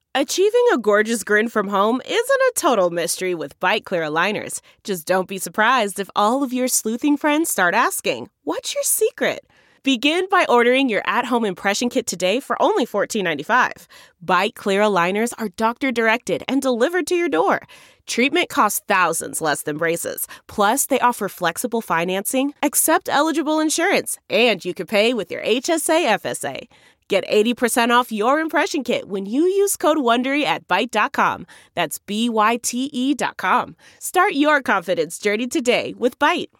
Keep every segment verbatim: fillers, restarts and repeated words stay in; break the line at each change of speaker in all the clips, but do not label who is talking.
Achieving a gorgeous grin from home isn't a total mystery with Byte Clear aligners. Just don't be surprised if all of your sleuthing friends start asking, "What's your secret?" Begin by ordering your at-home impression kit today for only fourteen ninety-five. Byte Clear aligners are doctor-directed and delivered to your door. Treatment costs thousands less than braces. Plus, they offer flexible financing, accept eligible insurance, and you can pay with your H S A F S A. Get eighty percent off your impression kit when you use code WONDERY at byte dot com. That's B Y T E dot com. Start your confidence journey today with Byte.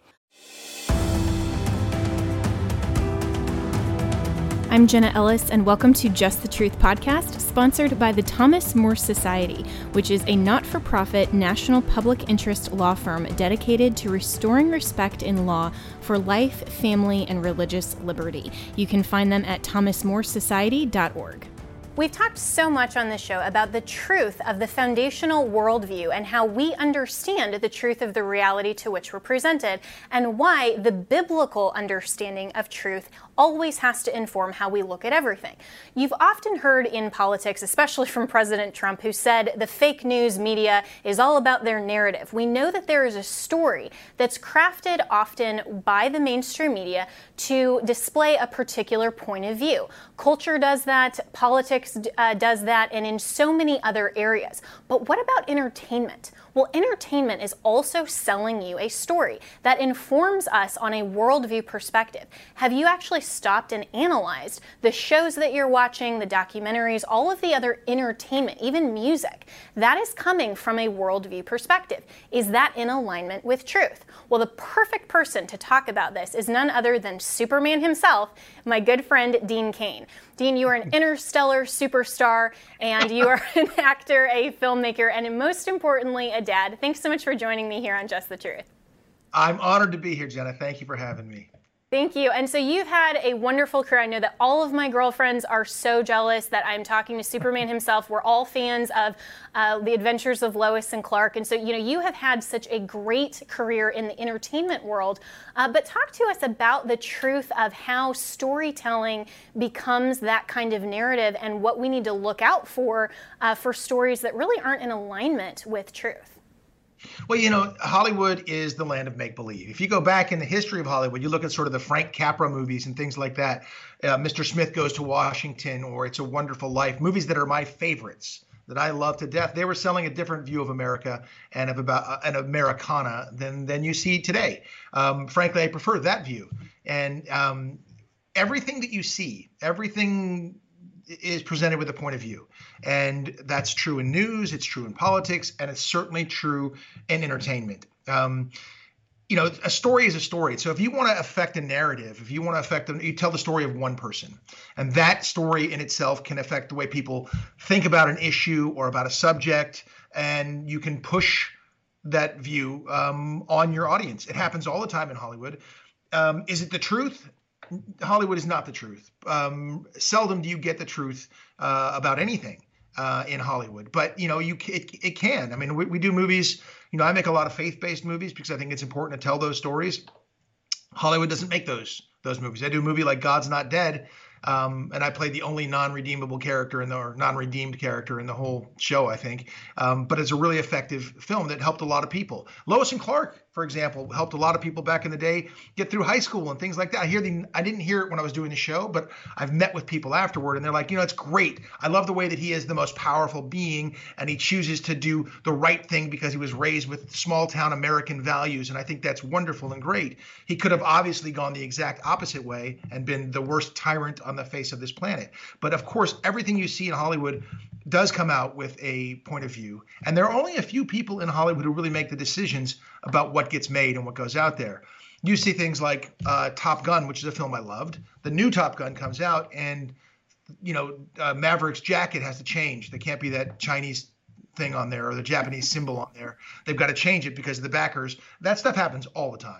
I'm Jenna Ellis, and welcome to Just the Truth podcast, sponsored by the Thomas More Society, which is a not-for-profit national public interest law firm dedicated to restoring respect in law for life, family, and religious liberty. You can find them at thomas more society dot org. We've talked so much on this show about the truth of the foundational worldview and how we understand the truth of the reality to which we're presented, and why the biblical understanding of truth always has to inform how we look at everything. You've often heard in politics, especially from President Trump, who said the fake news media is all about their narrative. We know that there is a story that's crafted often by the mainstream media to display a particular point of view. Culture does that, politics uh, does that, and in so many other areas. But what about entertainment? Well, entertainment is also selling you a story that informs us on a worldview perspective. Have you actually stopped and analyzed the shows that you're watching, the documentaries, all of the other entertainment, even music? That is coming from a worldview perspective. Is that in alignment with truth? Well, the perfect person to talk about this is none other than Superman himself, my good friend Dean Cain. Dean, you are an interstellar superstar, and you are an actor, a filmmaker, and most importantly, a dad. Thanks so much for joining me here on Just the Truth.
I'm honored to be here, Jenna. Thank you for having me.
Thank you. And so you've had a wonderful career. I know that all of my girlfriends are so jealous that I'm talking to Superman himself. We're all fans of uh, the adventures of Lois and Clark. And so, you know, you have had such a great career in the entertainment world. Uh, but talk to us about the truth of how storytelling becomes that kind of narrative and what we need to look out for uh, for stories that really aren't in alignment with truth.
Well, you know, Hollywood is the land of make-believe. If you go back in the history of Hollywood, you look at sort of the Frank Capra movies and things like that, uh, Mister Smith Goes to Washington, or It's a Wonderful Life, movies that are my favorites, that I love to death. They were selling a different view of America and of about uh, an Americana than than you see today. Um, frankly, I prefer that view. And um, everything that you see, everything is presented with a point of view. And that's true in news, it's true in politics, and it's certainly true in entertainment. Um, you know, a story is a story. So if you want to affect a narrative, if you want to affect them, you tell the story of one person. And that story in itself can affect the way people think about an issue or about a subject, and you can push that view um, on your audience. It happens all the time in Hollywood. Um, is it the truth? Hollywood is not the truth. Um, seldom do you get the truth uh, about anything uh, in Hollywood. But, you know, you it, it can. I mean, we, we do movies. You know, I make a lot of faith-based movies because I think it's important to tell those stories. Hollywood doesn't make those those movies. I do a movie like God's Not Dead, um, and I played the only non-redeemable character in the or non-redeemed character in the whole show, I think. Um, but it's a really effective film that helped a lot of people. Lois and Clark, for example, helped a lot of people back in the day get through high school and things like that. I hear the I didn't hear it when I was doing the show, but I've met with people afterward, and they're like, you know, it's great. I love the way that he is the most powerful being, and he chooses to do the right thing because he was raised with small town American values, and I think that's wonderful and great. He could have obviously gone the exact opposite way and been the worst tyrant on the face of this planet. But of course, everything you see in Hollywood does come out with a point of view, and there are only a few people in Hollywood who really make the decisions about what gets made and what goes out there. You see things like uh, Top Gun, which is a film I loved. The new Top Gun comes out, and you know uh, Maverick's jacket has to change. There can't be that Chinese thing on there or the Japanese symbol on there. They've got to change it because of the backers. That stuff happens all the time.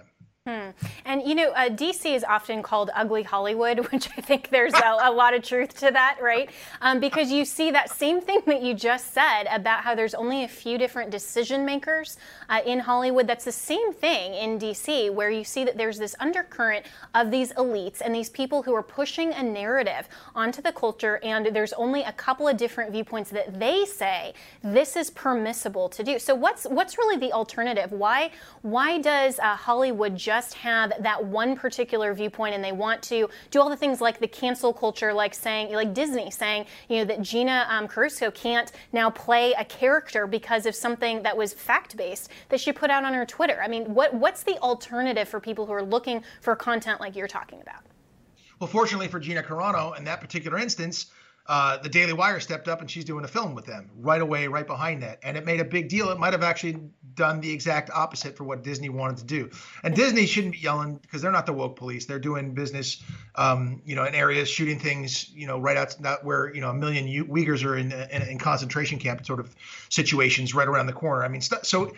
Hmm. And, you know, uh, D C is often called ugly Hollywood, which I think there's a, a lot of truth to that, right? Um, because you see that same thing that you just said about how there's only a few different decision makers uh, in Hollywood. That's the same thing in D C, where you see that there's this undercurrent of these elites and these people who are pushing a narrative onto the culture, and there's only a couple of different viewpoints that they say this is permissible to do. So what's what's really the alternative? Why, why does uh, Hollywood just just have that one particular viewpoint, and they want to do all the things like the cancel culture, like saying, like Disney saying, you know, that Gina um, Carrasco can't now play a character because of something that was fact-based that she put out on her Twitter? I mean, what what's the alternative for people who are looking for content like you're talking about?
Well, fortunately for Gina Carano, in that particular instance, Uh, the Daily Wire stepped up and she's doing a film with them right away, right behind that. And it made a big deal. It might have actually done the exact opposite for what Disney wanted to do. And Disney shouldn't be yelling, because they're not the woke police. They're doing business, um, you know, in areas, shooting things, you know, right out, not where, you know, a million U- Uyghurs are in, in, in concentration camp sort of situations right around the corner. I mean, st- so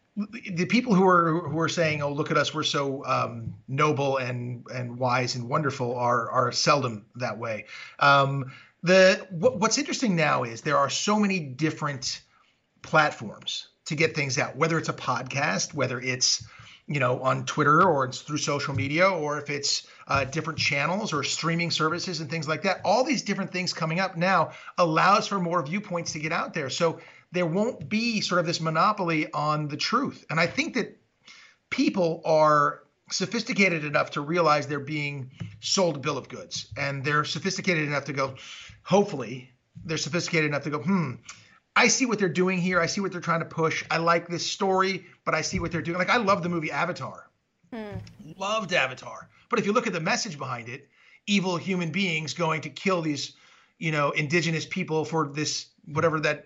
the people who are who are saying, "Oh, look at us, we're so um, noble and and wise and wonderful," are are seldom that way. Um, The what, what's interesting now is there are so many different platforms to get things out, whether it's a podcast, whether it's, you know, on Twitter or it's through social media, or if it's uh, different channels or streaming services and things like that. All these different things coming up now allows for more viewpoints to get out there. So there won't be sort of this monopoly on the truth. And I think that people are sophisticated enough to realize they're being sold a bill of goods, and they're sophisticated enough to go, hopefully they're sophisticated enough to go, hmm, I see what they're doing here. I see what they're trying to push. I like this story, but I see what they're doing. Like, I love the movie Avatar. Hmm. Loved Avatar. But if you look at the message behind it, evil human beings going to kill these, you know, indigenous people for this, whatever that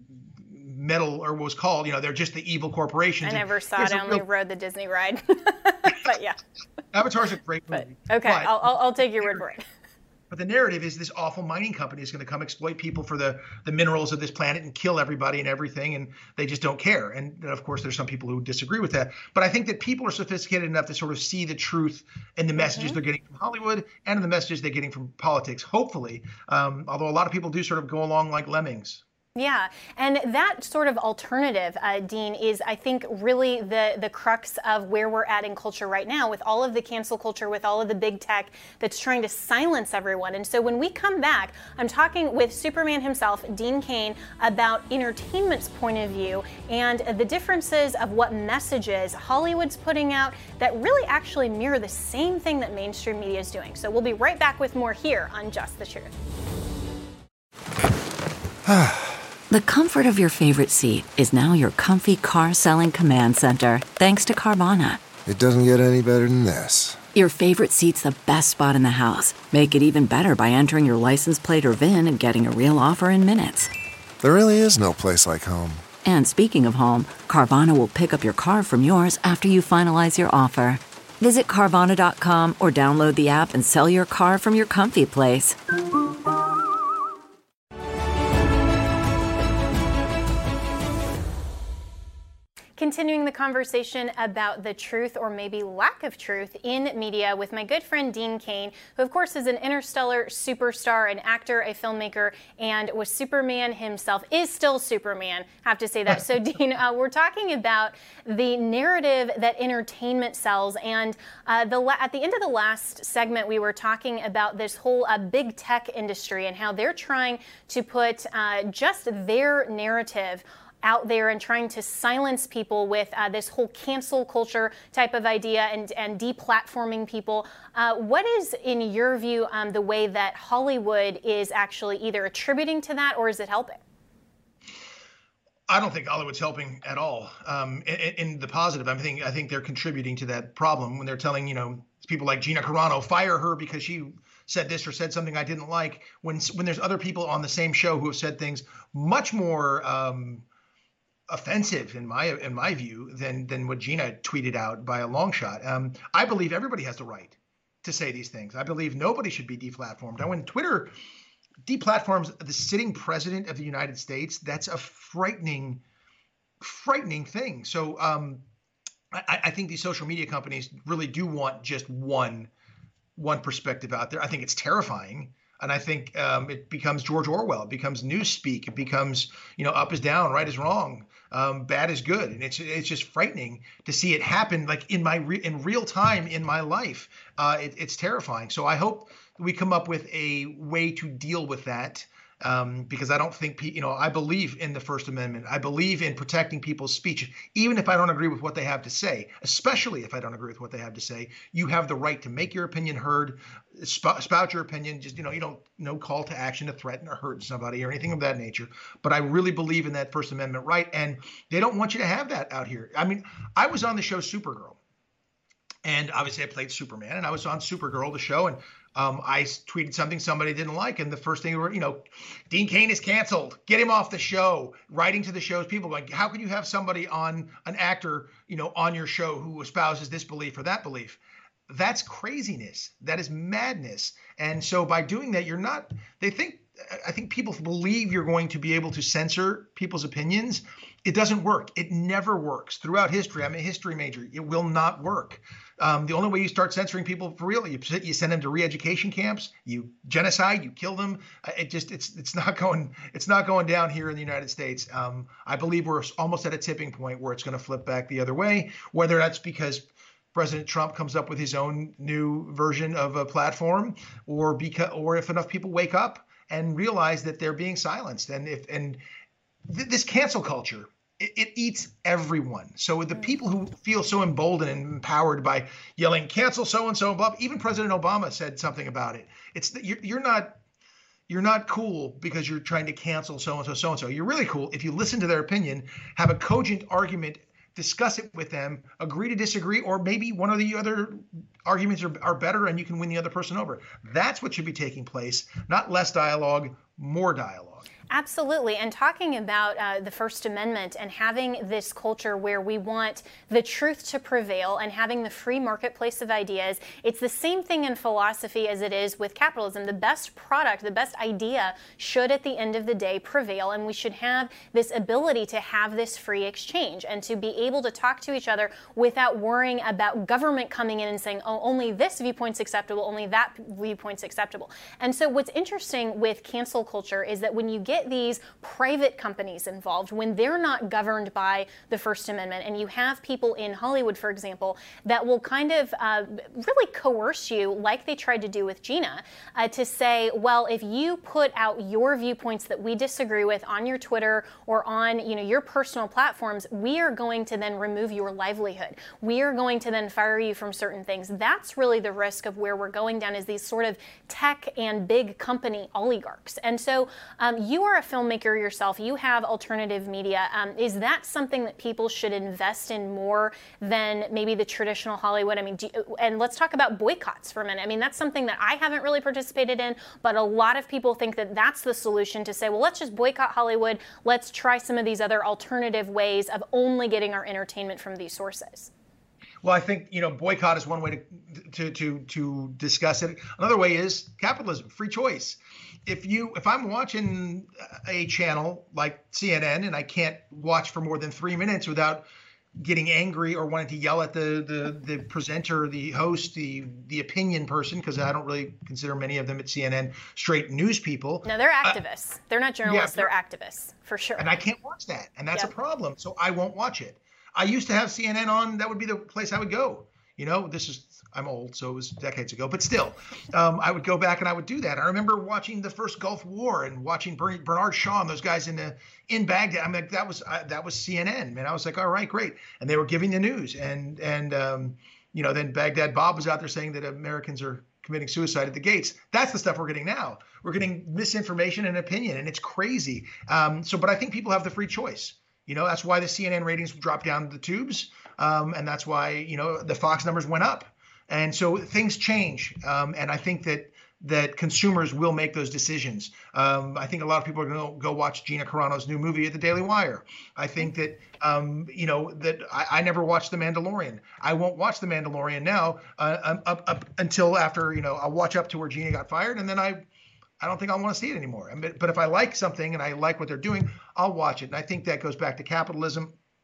metal or was called, you know, they're just the evil corporations.
I never saw it. I only real... rode the Disney ride. But yeah.
Avatar's a great movie.
But, okay, but, I'll, I'll, I'll take your word for it.
But the narrative is this awful mining company is going to come exploit people for the, the minerals of this planet and kill everybody and everything, and they just don't care. And of course, there's some people who disagree with that. But I think that people are sophisticated enough to sort of see the truth in the messages mm-hmm. they're getting from Hollywood and in the messages they're getting from politics, hopefully. Um, although a lot of people do sort of go along like lemmings.
Yeah, and that sort of alternative, uh, Dean, is, I think, really the, the crux of where we're at in culture right now, with all of the cancel culture, with all of the big tech that's trying to silence everyone. And so when we come back, I'm talking with Superman himself, Dean Cain, about entertainment's point of view and the differences of what messages Hollywood's putting out that really actually mirror the same thing that mainstream media is doing. So we'll be right back with more here on Just the Truth.
The comfort of your favorite seat is now your comfy car-selling command center, thanks to Carvana.
It doesn't get any better than this.
Your favorite seat's the best spot in the house. Make it even better by entering your license plate or V I N and getting a real offer in minutes.
There really is no place like home.
And speaking of home, Carvana will pick up your car from yours after you finalize your offer. Visit Carvana dot com or download the app and sell your car from your comfy place.
Continuing the conversation about the truth or maybe lack of truth in media with my good friend Dean Cain, who of course is an interstellar superstar, an actor, a filmmaker, and was Superman himself, is still Superman, have to say that. So Dean, uh, we're talking about the narrative that entertainment sells, and uh, the la- at the end of the last segment we were talking about this whole uh, big tech industry and how they're trying to put uh, just their narrative out there and trying to silence people with uh, this whole cancel culture type of idea and, and deplatforming people. Uh, what is, in your view, um, the way that Hollywood is actually either attributing to that, or is it helping?
I don't think Hollywood's helping at all. Um, in, in the positive, I think I think they're contributing to that problem when they're telling, you know, people like Gina Carano, fire her because she said this or said something I didn't like. When when there's other people on the same show who have said things much more um, offensive in my in my view than than what Gina tweeted out by a long shot. Um, I believe everybody has the right to say these things. I believe nobody should be deplatformed. Now, when Twitter deplatforms the sitting president of the United States, that's a frightening, frightening thing. So um, I, I think these social media companies really do want just one one perspective out there. I think it's terrifying. And I think um, it becomes George Orwell. It becomes newspeak. It becomes, you know, up is down, right is wrong, um, bad is good, and it's it's just frightening to see it happen like in my re- in real time in my life. Uh, it, it's terrifying. So I hope we come up with a way to deal with that. Um, because I don't think, you know, I believe in the First Amendment. I believe in protecting people's speech, even if I don't agree with what they have to say, especially if I don't agree with what they have to say. You have the right to make your opinion heard, sp- spout your opinion. Just, you know, you don't, no call to action to threaten or hurt somebody or anything of that nature. But I really believe in that First Amendment right. And they don't want you to have that out here. I mean, I was on the show Supergirl. And obviously I played Superman, and I was on Supergirl, the show, and um, I tweeted something somebody didn't like. And the first thing, were, you know, Dean Cain is canceled. Get him off the show. Writing to the show's people going, how can you have somebody on, an actor, you know, on your show who espouses this belief or that belief? That's craziness. That is madness. And so by doing that, you're not, they think, I think people believe you're going to be able to censor people's opinions. It doesn't work. It never works throughout history. I'm a history major. It will not work. Um, the only way you start censoring people for real, you you send them to re-education camps, you genocide, you kill them. It just it's it's not going it's not going down here in the United States. Um, I believe we're almost at a tipping point where it's going to flip back the other way. Whether that's because President Trump comes up with his own new version of a platform, or because or if enough people wake up and realize that they're being silenced, and if and th- this cancel culture. It, it eats everyone. So the people who feel so emboldened and empowered by yelling, cancel so-and-so, and blah, even President Obama said something about it. It's that you're, you're not you're not cool because you're trying to cancel so-and-so, so-and-so. You're really cool if you listen to their opinion, have a cogent argument, discuss it with them, agree to disagree, or maybe one of the other arguments are, are better and you can win the other person over. That's what should be taking place, not less dialogue, more dialogue.
Absolutely. And talking about uh, the First Amendment and having this culture where we want the truth to prevail and having the free marketplace of ideas, it's the same thing in philosophy as it is with capitalism. The best product, the best idea should at the end of the day prevail, and we should have this ability to have this free exchange and to be able to talk to each other without worrying about government coming in and saying, oh, only this viewpoint's acceptable, only that viewpoint's acceptable. And so what's interesting with cancel culture is that when you get these private companies involved, when they're not governed by the First Amendment, and you have people in Hollywood, for example, that will kind of uh, really coerce you, like they tried to do with Gina, uh, to say, well, if you put out your viewpoints that we disagree with on your Twitter or on, you know, your personal platforms, we are going to then remove your livelihood. We are going to then fire you from certain things. That's really the risk of where we're going down, is these sort of tech and big company oligarchs. And so um, you are a filmmaker yourself. You have alternative media. Um, is that something that people should invest in more than maybe the traditional Hollywood? I mean, do you, and let's talk about boycotts for a minute. I mean, that's something that I haven't really participated in, but a lot of people think that that's the solution, to say, well, let's just boycott Hollywood. Let's try some of these other alternative ways of only getting our entertainment from these sources.
Well, I think, you know, boycott is one way to to to to discuss it. Another way is capitalism, free choice. If you if I'm watching a channel like C N N and I can't watch for more than three minutes without getting angry or wanting to yell at the the the presenter, the host, the the opinion person, because I don't really consider many of them at C N N straight news people.
No, they're activists. Uh, they're not journalists. Yeah, they're, they're activists, for sure.
And I can't watch that, and that's
yep.
a problem. So I won't watch it. I used to have C N N on. That would be the place I would go. You know, this is, I'm old, so it was decades ago, but still, um, I would go back and I would do that. I remember watching the first Gulf War and watching Bernard Shaw and those guys in the, in Baghdad. I mean, that was, uh, that was C N N, man. I was like, all right, great. And they were giving the news. And, and um, you know, then Baghdad Bob was out there saying that Americans are committing suicide at the gates. That's the stuff we're getting now. We're getting misinformation and opinion, and it's crazy. Um, so, but I think people have the free choice. You know, that's why the C N N ratings dropped down the tubes. Um, and that's why, you know, the Fox numbers went up. And so things change. Um, and I think that that consumers will make those decisions. Um, I think a lot of people are going to go watch Gina Carano's new movie at the Daily Wire. I think that, um, you know, that I, I never watched The Mandalorian. I won't watch The Mandalorian now uh, up, up until after, you know, I'll watch up to where Gina got fired. And then I I don't think I want to see it anymore. I mean, but if I like something and I like what they're doing, I'll watch it. And I think that goes back to capitalism.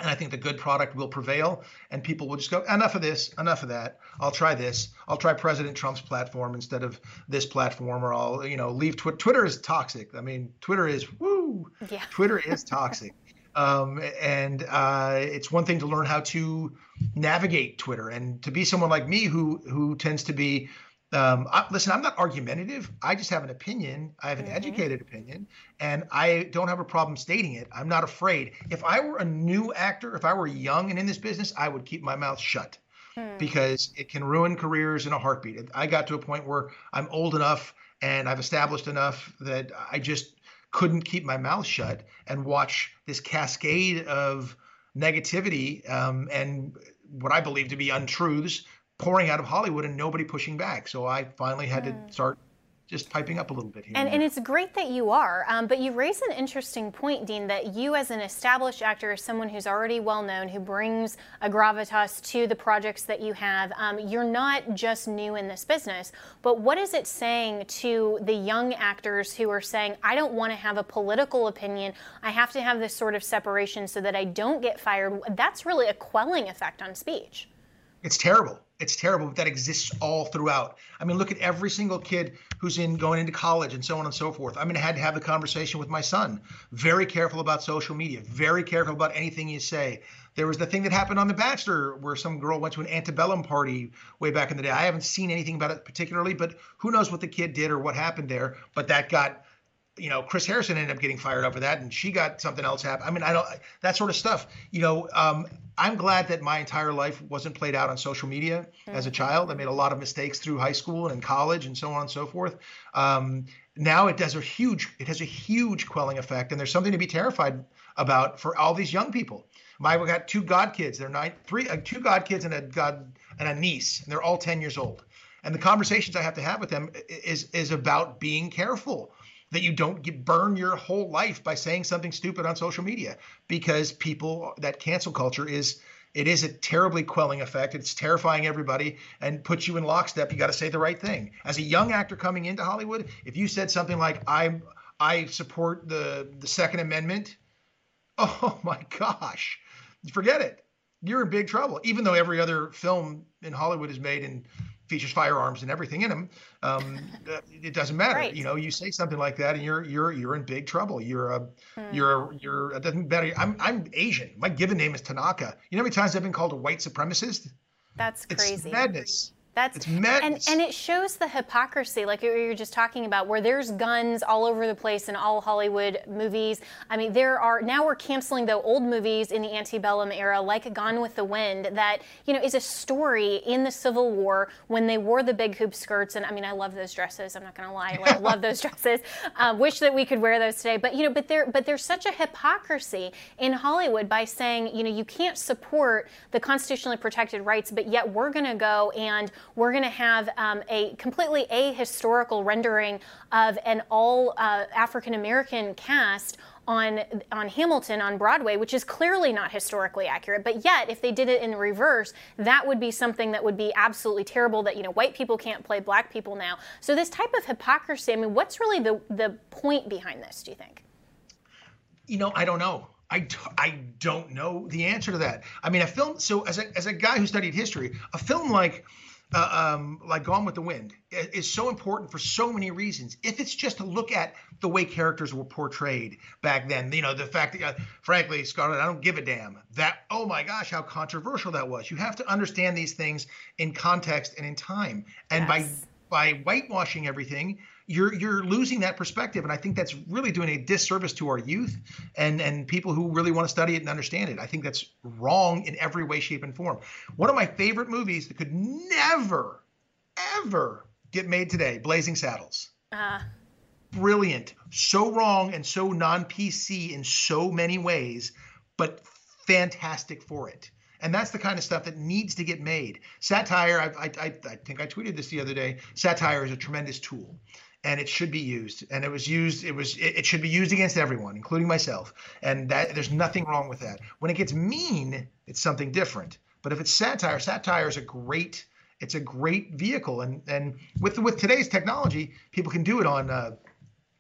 And I think the good product will prevail, and people will just go, enough of this, enough of that. I'll try this. I'll try President Trump's platform instead of this platform, or I'll, you know, leave Twitter. Twitter is toxic. I mean, Twitter is, woo, yeah. Twitter is toxic. Um, and uh, it's one thing to learn how to navigate Twitter, and to be someone like me who who tends to be, um, I, listen, I'm not argumentative. I just have an opinion. I have an mm-hmm. educated opinion, and I don't have a problem stating it. I'm not afraid. If I were a new actor, if I were young and in this business, I would keep my mouth shut mm. because it can ruin careers in a heartbeat. I got to a point where I'm old enough and I've established enough that I just couldn't keep my mouth shut and watch this cascade of negativity um, and what I believe to be untruths pouring out of Hollywood and nobody pushing back. So I finally had mm. to start just piping up a little bit here.
And, and it's great that you are, um, but you raise an interesting point, Dean, that you as an established actor, as someone who's already well known, who brings a gravitas to the projects that you have, um, you're not just new in this business, but what is it saying to the young actors who are saying, I don't want to have a political opinion, I have to have this sort of separation so that I don't get fired? That's really a quelling effect on speech.
It's terrible. It's terrible, but that exists all throughout. I mean, look at every single kid who's in going into college and so on and so forth. I mean, I had to have the conversation with my son. Very careful about social media. Very careful about anything you say. There was the thing that happened on The Bachelor where some girl went to an antebellum party way back in the day. I haven't seen anything about it particularly, but who knows what the kid did or what happened there. But that got, you know, Chris Harrison ended up getting fired over that, and she got something else happen. I mean, I don't, that sort of stuff. You know, um, I'm glad that my entire life wasn't played out on social media mm-hmm. as a child. I made a lot of mistakes through high school and in college and so on and so forth. Um, now it does a huge, it has a huge quelling effect, and there's something to be terrified about for all these young people. My, we got two god kids. They're nine, three, uh, two god kids and a god and a niece, and they're all ten years old. And the conversations I have to have with them is is about being careful that you don't get, burn your whole life by saying something stupid on social media, because people, that cancel culture is, it is a terribly quelling effect. It's terrifying everybody and puts you in lockstep. You got to say the right thing. As a young actor coming into Hollywood, if you said something like, I I support the, the Second Amendment, oh my gosh, forget it. You're in big trouble. Even though every other film in Hollywood is made and features firearms and everything in them, um, it doesn't matter. Right. You know, you say something like that, and you're you're you're in big trouble. You're a mm. you're you're it doesn't matter. I'm I'm Asian. My given name is Tanaka. You know how many times I've been called a white supremacist?
That's crazy.
It's madness.
That's
it's madness.
And, and it shows the hypocrisy, like you were just talking about, where there's guns all over the place in all Hollywood movies. I mean, there are, now we're canceling the old movies in the antebellum era, like Gone with the Wind, that, you know, is a story in the Civil War when they wore the big hoop skirts. And I mean, I love those dresses. I'm not going to lie. I love those dresses. Uh, wish that we could wear those today. But, you know, but there, but there's such a hypocrisy in Hollywood by saying, you know, you can't support the constitutionally protected rights, but yet we're going to go and we're going to have um, a completely ahistorical rendering of an all uh, African-American cast on on Hamilton on Broadway, which is clearly not historically accurate. But yet, if they did it in reverse, that would be something that would be absolutely terrible, that, you know, white people can't play black people now. So this type of hypocrisy, I mean, what's really the, the point behind this, do you think?
You know, I don't know. I, I don't know the answer to that. I mean, a film, so as a, as a guy who studied history, a film like Uh, um, like Gone with the Wind is so important for so many reasons. If it's just to look at the way characters were portrayed back then, you know, the fact that, uh, frankly, Scarlett, I don't give a damn. That, oh my gosh, how controversial that was. You have to understand these things in context and in time. And yes. by by whitewashing everything, you're you're losing that perspective. And I think that's really doing a disservice to our youth and, and people who really want to study it and understand it. I think that's wrong in every way, shape, and form. One of my favorite movies that could never, ever get made today, Blazing Saddles. Uh. Brilliant. So wrong and so non-P C in so many ways, but fantastic for it. And that's the kind of stuff that needs to get made. Satire, I, I, I think I tweeted this the other day, satire is a tremendous tool. And it should be used, and it was used. It was. It, it should be used against everyone, including myself. And that there's nothing wrong with that. When it gets mean, it's something different. But if it's satire, satire is a great. It's a great vehicle, and and with with today's technology, people can do it on uh,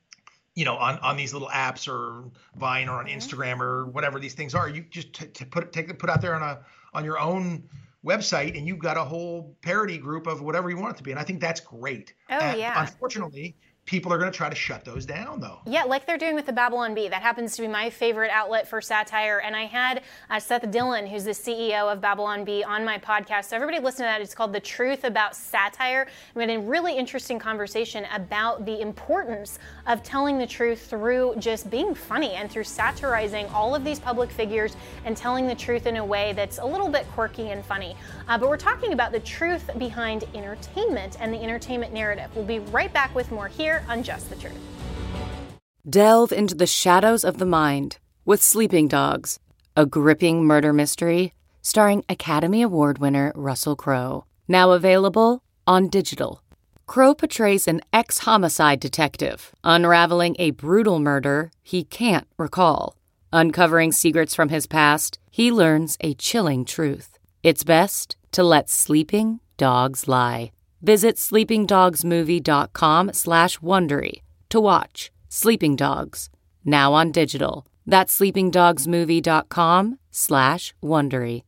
you know, on, on these little apps or Vine or on mm-hmm. Instagram or whatever these things are. You just t- to put take put out there on a on your own website, and you've got a whole parody group of whatever you want it to be. And I think that's great.
Oh,
and
yeah.
Unfortunately, people are going to try to shut those down, though.
Yeah, like they're doing with the Babylon Bee. That happens to be my favorite outlet for satire. And I had uh, Seth Dillon, who's the C E O of Babylon Bee, on my podcast. So everybody listen to that. It's called The Truth About Satire. We had a really interesting conversation about the importance of telling the truth through just being funny and through satirizing all of these public figures and telling the truth in a way that's a little bit quirky and funny. Uh, but we're talking about the truth behind entertainment and the entertainment narrative. We'll be right back with more here on Just the Truth.
Delve into the shadows of the mind with Sleeping Dogs, a gripping murder mystery starring Academy Award winner Russell Crowe. Now available on digital. Crowe portrays an ex-homicide detective unraveling a brutal murder he can't recall. Uncovering secrets from his past, he learns a chilling truth. It's best to let sleeping dogs lie. Visit sleepingdogsmovie.com slash Wondery to watch Sleeping Dogs, now on digital. That's sleepingdogsmovie.com slash Wondery.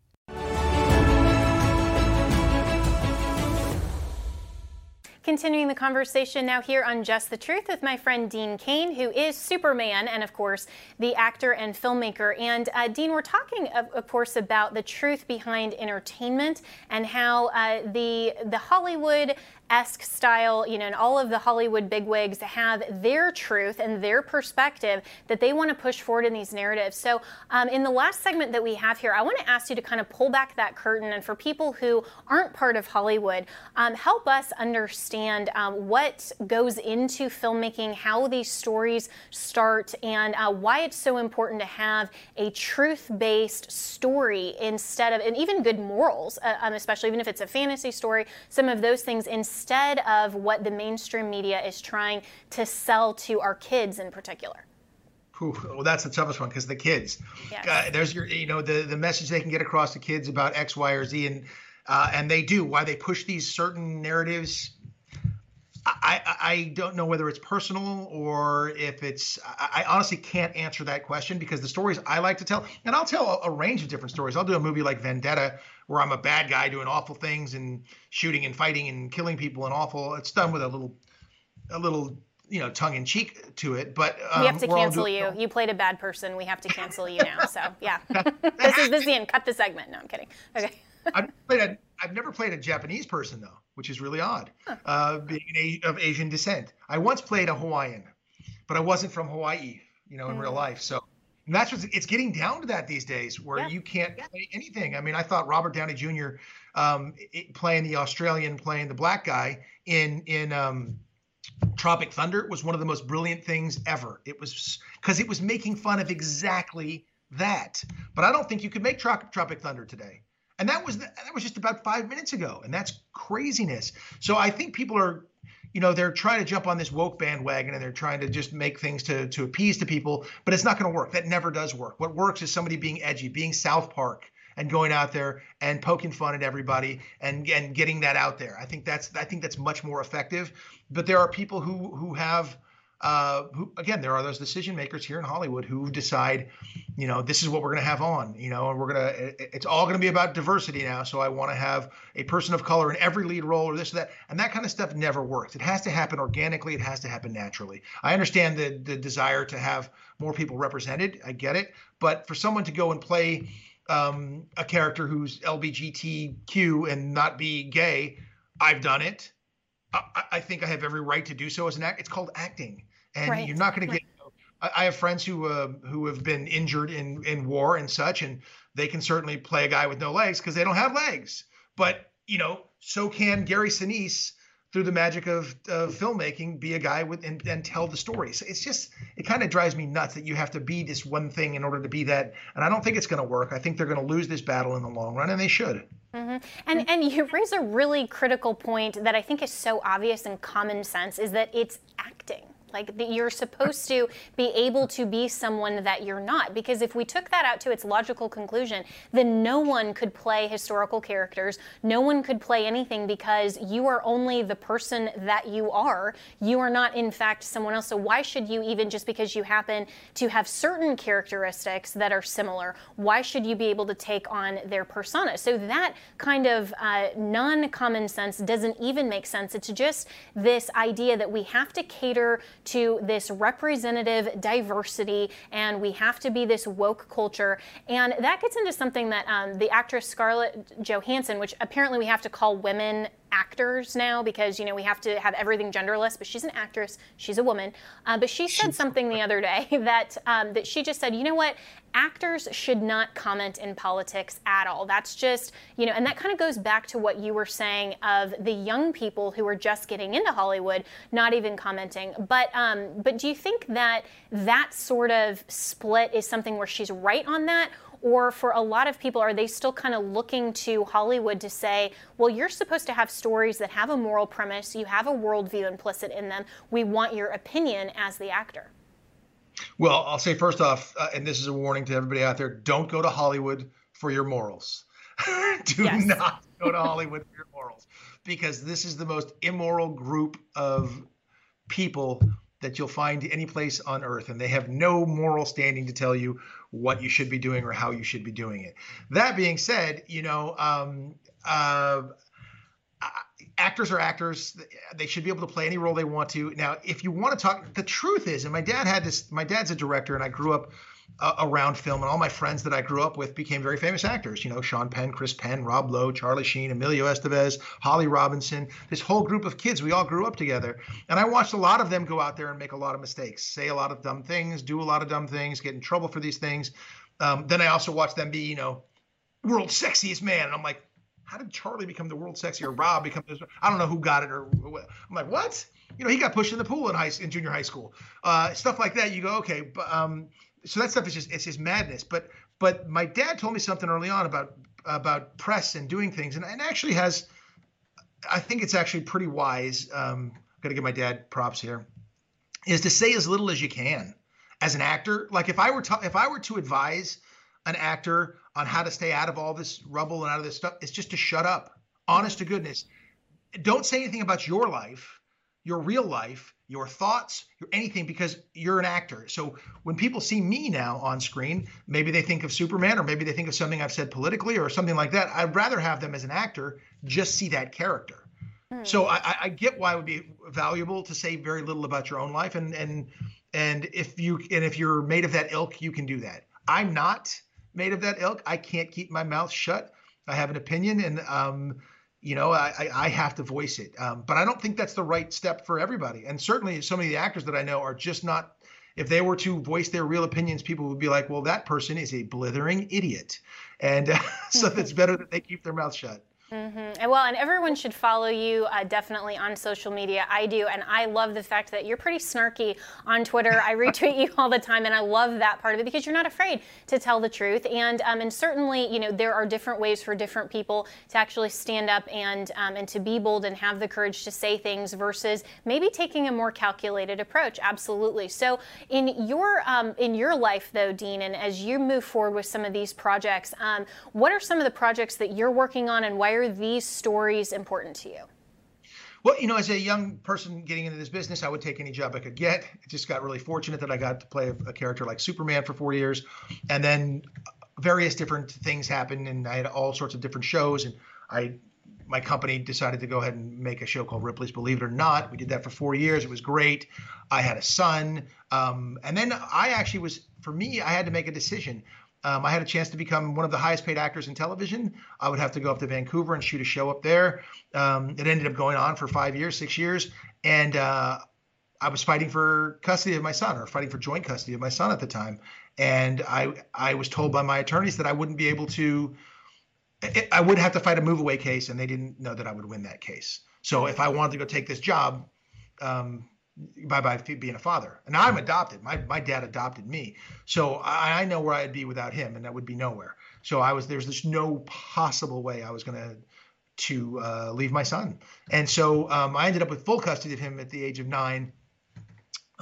Continuing the conversation now here on Just the Truth with my friend Dean Cain, who is Superman and, of course, the actor and filmmaker. And, uh, Dean, we're talking, of, of course, about the truth behind entertainment and how uh, the the Hollywood esque style, you know, and all of the Hollywood bigwigs have their truth and their perspective that they want to push forward in these narratives. So um, in the last segment that we have here, I want to ask you to kind of pull back that curtain, and for people who aren't part of Hollywood, um, help us understand um, what goes into filmmaking, how these stories start, and uh, why it's so important to have a truth-based story instead of, and even good morals, uh, um, especially even if it's a fantasy story, some of those things instead instead of what the mainstream media is trying to sell to our kids in particular.
Ooh, well, that's the toughest one, because the kids.
Yes.
Uh, there's your, you know, the the message they can get across to kids about X, Y, or Z, and uh, and they do. Why they push these certain narratives, I, I I don't know whether it's personal or if it's. I, I honestly can't answer that question, because the stories I like to tell, and I'll tell a, a range of different stories. I'll do a movie like Vendetta, where I'm a bad guy doing awful things and shooting and fighting and killing people and awful. It's done with a little, a little, you know, tongue in cheek to it. But um,
we have to cancel
doing,
you. You played a bad person. We have to cancel you now. So yeah, this is this is the end. Cut the segment. No, I'm kidding. Okay.
I've played a, I've never played a Japanese person though, which is really odd. Huh. Uh, being a, of Asian descent, I once played a Hawaiian, but I wasn't from Hawaii, you know, in mm. real life. So. And that's what it's getting down to, that these days, where yeah. you can't play anything. I mean, I thought Robert Downey Junior um, it, playing the Australian, playing the black guy in in um, Tropic Thunder was one of the most brilliant things ever. It was because it was making fun of exactly that. But I don't think you could make Trop- Tropic Thunder today. And that was the, that was just about five minutes ago, and that's craziness. So I think people are. You know, they're trying to jump on this woke bandwagon, and they're trying to just make things to to appease to people, but it's not going to work. That never does work. What works is somebody being edgy, being South Park, and going out there and poking fun at everybody and and getting that out there. I think that's I think that's much more effective. But there are people who who have uh, who again, there are those decision makers here in Hollywood who decide, you know, this is what we're going to have on, you know, and we're going to, it's all going to be about diversity now. So I want to have a person of color in every lead role or this or that. And that kind of stuff never works. It has to happen organically. It has to happen naturally. I understand the the desire to have more people represented. I get it. But for someone to go and play um, a character who's L G B T Q and not be gay, I've done it. I, I think I have every right to do so as an act. It's called acting. And right. you're not going to get, you know, I, I have friends who uh, who have been injured in, in war and such, and they can certainly play a guy with no legs because they don't have legs. But, you know, so can Gary Sinise, through the magic of uh, filmmaking, be a guy with and, and tell the story. So it's just, it kind of drives me nuts that you have to be this one thing in order to be that. And I don't think it's going to work. I think they're going to lose this battle in the long run, and they should.
Mm-hmm. And and you raise a really critical point that I think is so obvious and common sense, is that it's acting. Like that you're supposed to be able to be someone that you're not. Because if we took that out to its logical conclusion, then no one could play historical characters. No one could play anything because you are only the person that you are. You are not, in fact, someone else. So why should you even, just because you happen to have certain characteristics that are similar, why should you be able to take on their persona? So that kind of uh, non-common sense doesn't even make sense. It's just this idea that we have to cater to this representative diversity and we have to be this woke culture. And that gets into something that um, the actress Scarlett Johansson, which apparently we have to call women actors now because, you know, we have to have everything genderless, but she's an actress, she's a woman. Uh, but she said something the other day that um, that she just said, you know what, actors should not comment in politics at all. That's just, you know, and that kind of goes back to what you were saying of the young people who are just getting into Hollywood, not even commenting. But um, but do you think that that sort of split is something where she's right on that? Or for a lot of people, are they still kind of looking to Hollywood to say, well, you're supposed to have stories that have a moral premise, you have a worldview implicit in them, we want your opinion as the actor?
Well, I'll say first off, uh, and this is a warning to everybody out there, don't go to Hollywood for your morals. Do
Yes.
not go to Hollywood for your morals, because this is the most immoral group of people that you'll find any place on earth, and they have no moral standing to tell you what you should be doing or how you should be doing it. That being said, you know, um, uh, actors are actors. They should be able to play any role they want to. Now, if you want to talk, the truth is, and my dad had this, my dad's a director, and I grew up uh, around film, and all my friends that I grew up with became very famous actors. You know, Sean Penn, Chris Penn, Rob Lowe, Charlie Sheen, Emilio Estevez, Holly Robinson, this whole group of kids, we all grew up together. And I watched a lot of them go out there and make a lot of mistakes, say a lot of dumb things, do a lot of dumb things, get in trouble for these things. Um, then I also watched them be, you know, world's sexiest man. And I'm like, how did Charlie become the world's sexiest, or Rob become this? I don't know who got it, or what. I'm like, what? You know, he got pushed in the pool in high in junior high school. Uh, stuff like that. You go, okay, but um, so that stuff is just, it's just madness. But but my dad told me something early on about about press and doing things, and, and actually has, I think it's actually pretty wise. Um, got to give my dad props here, is to say as little as you can as an actor. Like if I were to, if I were to advise an actor on how to stay out of all this rubble and out of this stuff, it's just to shut up. Honest to goodness. Don't say anything about your life, your real life, your thoughts, your anything, because you're an actor. So when people see me now on screen, maybe they think of Superman, or maybe they think of something I've said politically or something like that. I'd rather have them as an actor just see that character. Hmm. So I, I get why it would be valuable to say very little about your own life. And and and if you and if you're made of that ilk, you can do that. I'm not made of that ilk. I can't keep my mouth shut. I have an opinion, and um, you know, I, I have to voice it. Um, but I don't think that's the right step for everybody. And certainly so many of the actors that I know are just not, if they were to voice their real opinions, people would be like, well, that person is a blithering idiot. And uh, so it's better that they keep their mouth shut.
Mm-hmm. And well, and everyone should follow you uh, definitely on social media. I do, and I love the fact that you're pretty snarky on Twitter. I retweet you all the time, and I love that part of it because you're not afraid to tell the truth. And um, and certainly, you know, there are different ways for different people to actually stand up and um, and to be bold and have the courage to say things versus maybe taking a more calculated approach. Absolutely. So in your um, in your life, though, Dean, and as you move forward with some of these projects, um, what are some of the projects that you're working on, and why are these stories important to you?
Well, you know, as a young person getting into this business, I would take any job I could get. I just got really fortunate that I got to play a, a character like Superman for four years. And then various different things happened, and I had all sorts of different shows. And I, my company decided to go ahead and make a show called Ripley's Believe It or Not. We did that for four years. It was great. I had a son. Um, and then I actually was, for me, I had to make a decision. Um, I had a chance to become one of the highest paid actors in television. I would have to go up to Vancouver and shoot a show up there. Um, it ended up going on for five years, six years. And uh, I was fighting for custody of my son, or fighting for joint custody of my son at the time. And I I was told by my attorneys that I wouldn't be able to, I would have to fight a move away case, and they didn't know that I would win that case. So if I wanted to go take this job, um, bye-bye being a father. And I'm adopted. My my dad adopted me. So I, I know where I'd be without him, and that would be nowhere. So I was, there's just no possible way I was going to to uh, leave my son. And so um, I ended up with full custody of him at the age of nine.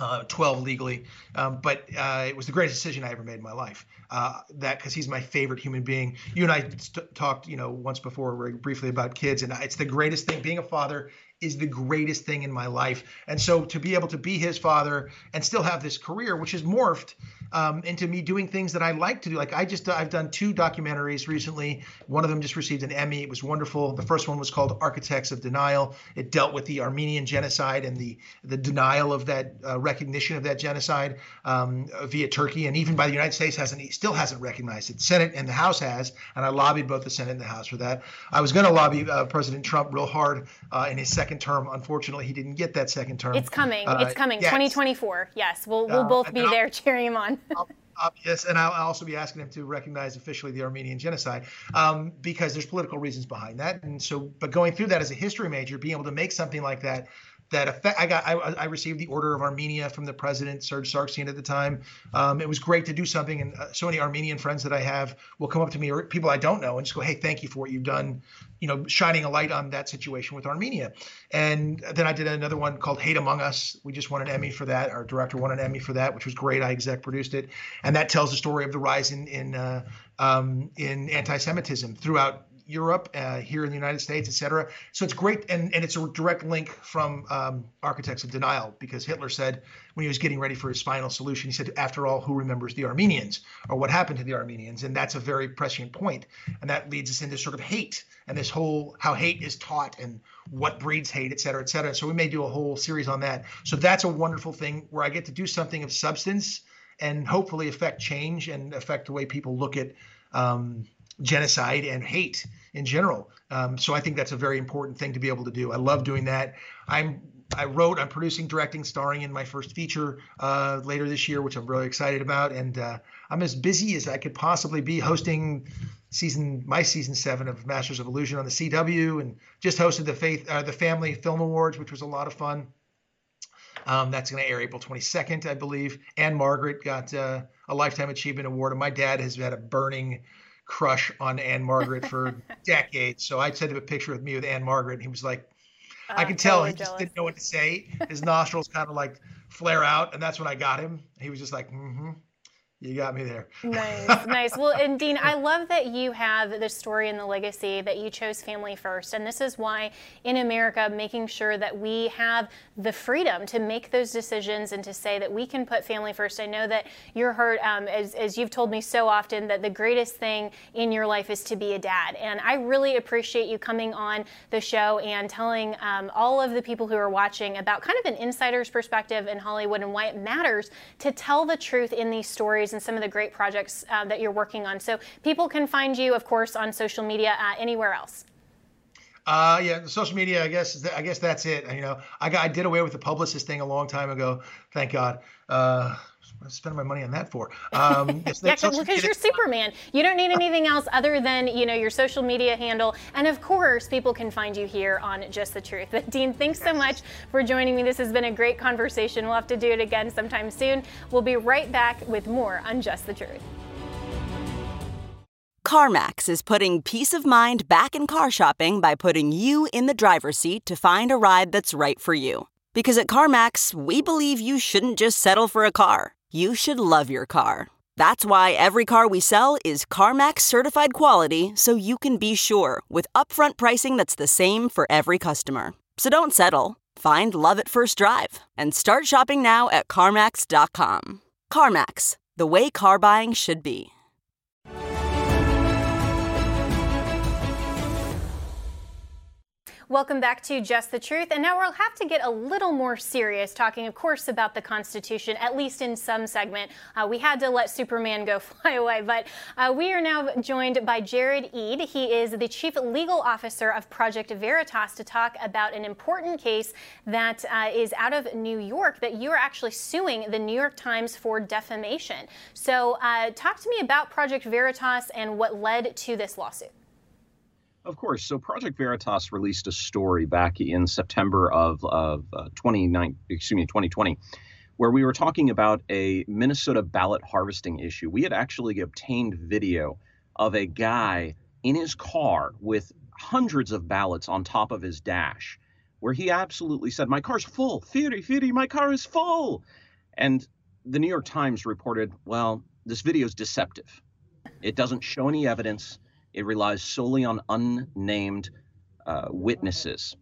Uh, twelve legally, um, but uh, it was the greatest decision I ever made in my life. Uh, that because he's my favorite human being. You and I st- talked, you know, once before very briefly about kids, and it's the greatest thing. Being a father is the greatest thing in my life. And so to be able to be his father and still have this career, which has morphed um, into me doing things that I like to do. Like I just, I've done two documentaries recently. One of them just received an Emmy. It was wonderful. The first one was called Architects of Denial. It dealt with the Armenian genocide and the, the denial of that uh, recognition of that genocide um, via Turkey. And even by the United States hasn't, still hasn't recognized it. The Senate and the House has, and I lobbied both the Senate and the House for that. I was going to lobby uh, President Trump real hard uh, in his second term. Unfortunately, he didn't get that second term.
It's coming.
Uh,
it's coming.
Yes.
twenty twenty-four. Yes, we'll we'll uh, both be there cheering him on.
I'll, I'll, yes, and I'll also be asking him to recognize officially the Armenian genocide um, because there's political reasons behind that. And so, but going through that as a history major, being able to make something like that. That effect, I got. I, I received the Order of Armenia from the president, Serge Sargsyan, at the time. Um, it was great to do something, and uh, so many Armenian friends that I have will come up to me, or people I don't know, and just go, "Hey, thank you for what you've done," you know, shining a light on that situation with Armenia. And then I did another one called Hate Among Us. We just won an Emmy for that. Our director won an Emmy for that, which was great. I exec produced it, and that tells the story of the rise in in uh, um, in anti-Semitism throughout Europe, uh, here in the United States, et cetera. So it's great. And, and it's a direct link from um, Architects of Denial, because Hitler said when he was getting ready for his final solution, he said, after all, who remembers the Armenians, or what happened to the Armenians? And that's a very prescient point. And that leads us into sort of hate and this whole how hate is taught and what breeds hate, et cetera, et cetera. So we may do a whole series on that. So that's a wonderful thing where I get to do something of substance and hopefully affect change and affect the way people look at um, genocide and hate in general. Um, so I think that's a very important thing to be able to do. I love doing that. I'm I wrote, I'm producing, directing, starring in my first feature uh, later this year, which I'm really excited about. And uh, I'm as busy as I could possibly be, hosting season my season seven of Masters of Illusion on the C W, and just hosted the Faith uh, the Family Film Awards, which was a lot of fun. Um, that's going to air April twenty-second, I believe. Anne Margaret got uh, a Lifetime Achievement Award, and my dad has had a burning crush on Anne Margaret for decades. So I sent him a picture of me with Anne Margaret, and he was like, uh, I could tell totally he just jealous. Didn't know what to say. His nostrils kind of like flare out, and that's when I got him. He was just like, mm-hmm. You got me there.
Nice, nice. Well, and Dean, I love that you have the story and the legacy that you chose family first. And this is why in America, making sure that we have the freedom to make those decisions and to say that we can put family first. I know that you're heard, um, as, as you've told me so often, that the greatest thing in your life is to be a dad. And I really appreciate you coming on the show and telling um, all of the people who are watching about kind of an insider's perspective in Hollywood and why it matters to tell the truth in these stories and some of the great projects uh, that you're working on. So people can find you, of course, on social media, uh, anywhere else.
Uh, yeah, social media, I guess, I guess that's it. You know, I got, I did away with the publicist thing a long time ago. Thank God. Uh, what am I spending my money on that for? Um,
yeah, because you're Superman. You don't need anything else other than, you know, your social media handle. And of course, people can find you here on Just the Truth. But Dean, thanks so much for joining me. This has been a great conversation. We'll have to do it again sometime soon. We'll be right back with more on Just the Truth.
CarMax is putting peace of mind back in car shopping by putting you in the driver's seat to find a ride that's right for you. Because at CarMax, we believe you shouldn't just settle for a car. You should love your car. That's why every car we sell is CarMax certified quality, so you can be sure with upfront pricing that's the same for every customer. So don't settle. Find love at first drive and start shopping now at CarMax dot com. CarMax, the way car buying should be.
Welcome back to Just the Truth. And now we'll have to get a little more serious, talking, of course, about the Constitution, at least in some segment. Uh, we had to let Superman go fly away, but uh, we are now joined by Jared Eid. He is the Chief Legal Officer of Project Veritas to talk about an important case that uh, is out of New York, that you are actually suing the New York Times for defamation. So uh, talk to me about Project Veritas and what led to this lawsuit.
Of course. So Project Veritas released a story back in September of, of uh, twenty-nine, excuse me, twenty twenty, where we were talking about a Minnesota ballot harvesting issue. We had actually obtained video of a guy in his car with hundreds of ballots on top of his dash, where he absolutely said, "My car's full, Firi, Firi, my car is full." And the New York Times reported, well, this video is deceptive. It doesn't show any evidence. It relies solely on unnamed uh, witnesses,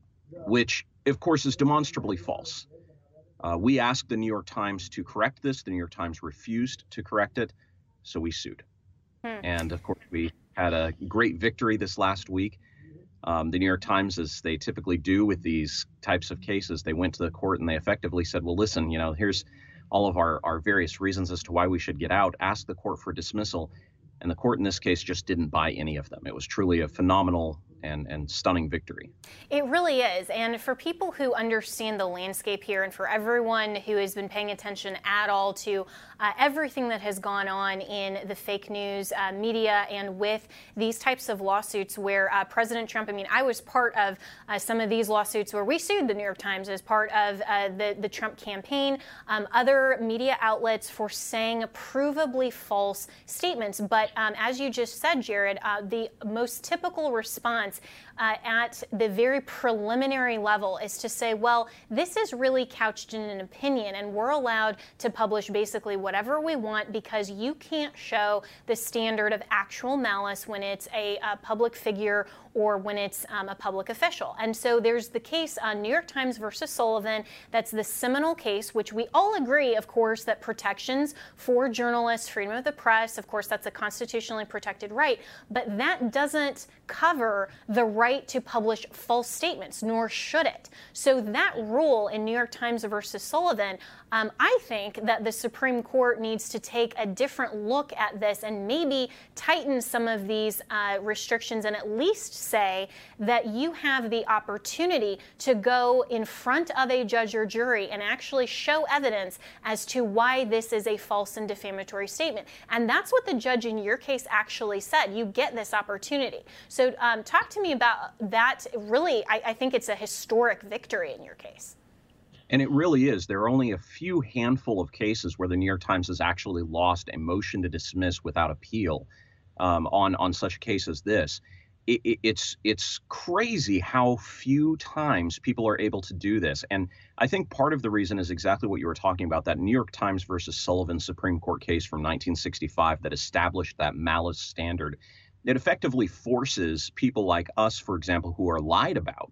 which, of course, is demonstrably false. Uh, we asked the New York Times to correct this. The New York Times refused to correct it, so we sued. Hmm. And, of course, we had a great victory this last week. Um, the New York Times, as they typically do with these types of cases, they went to the court and they effectively said, well, listen, you know, here's all of our, our various reasons as to why we should get out. Ask the court for dismissal. And the court in this case just didn't buy any of them. It was truly a phenomenal and, and stunning victory.
It really is. And for people who understand the landscape here, and for everyone who has been paying attention at all to uh, everything that has gone on in the fake news uh, media and with these types of lawsuits where uh, President Trump, I mean, I was part of uh, some of these lawsuits where we sued the New York Times as part of uh, the, the Trump campaign, um, other media outlets for saying provably false statements. But um, as you just said, Jared, uh, the most typical response Uh, at the very preliminary level is to say, well, this is really couched in an opinion, and we're allowed to publish basically whatever we want because you can't show the standard of actual malice when it's a, a public figure or when it's um, a public official. And so there's the case on uh, New York Times versus Sullivan. That's the seminal case, which we all agree, of course, that protections for journalists, freedom of the press, of course, that's a constitutionally protected right. But that doesn't cover the right to publish false statements, nor should it. So that rule in New York Times versus Sullivan, um, I think that the Supreme Court needs to take a different look at this and maybe tighten some of these uh, restrictions and at least say that you have the opportunity to go in front of a judge or jury and actually show evidence as to why this is a false and defamatory statement. And that's what the judge in your case actually said. You get this opportunity. So um, talk to me about that. Really, I, I think it's a historic victory in your case.
And it really is. There are only a few handful of cases where the New York Times has actually lost a motion to dismiss without appeal um, on, on such a case as this. It, it, it's it's crazy how few times people are able to do this. And I think part of the reason is exactly what you were talking about, that New York Times versus Sullivan Supreme Court case from nineteen sixty-five that established that malice standard. It effectively forces people like us, for example, who are lied about,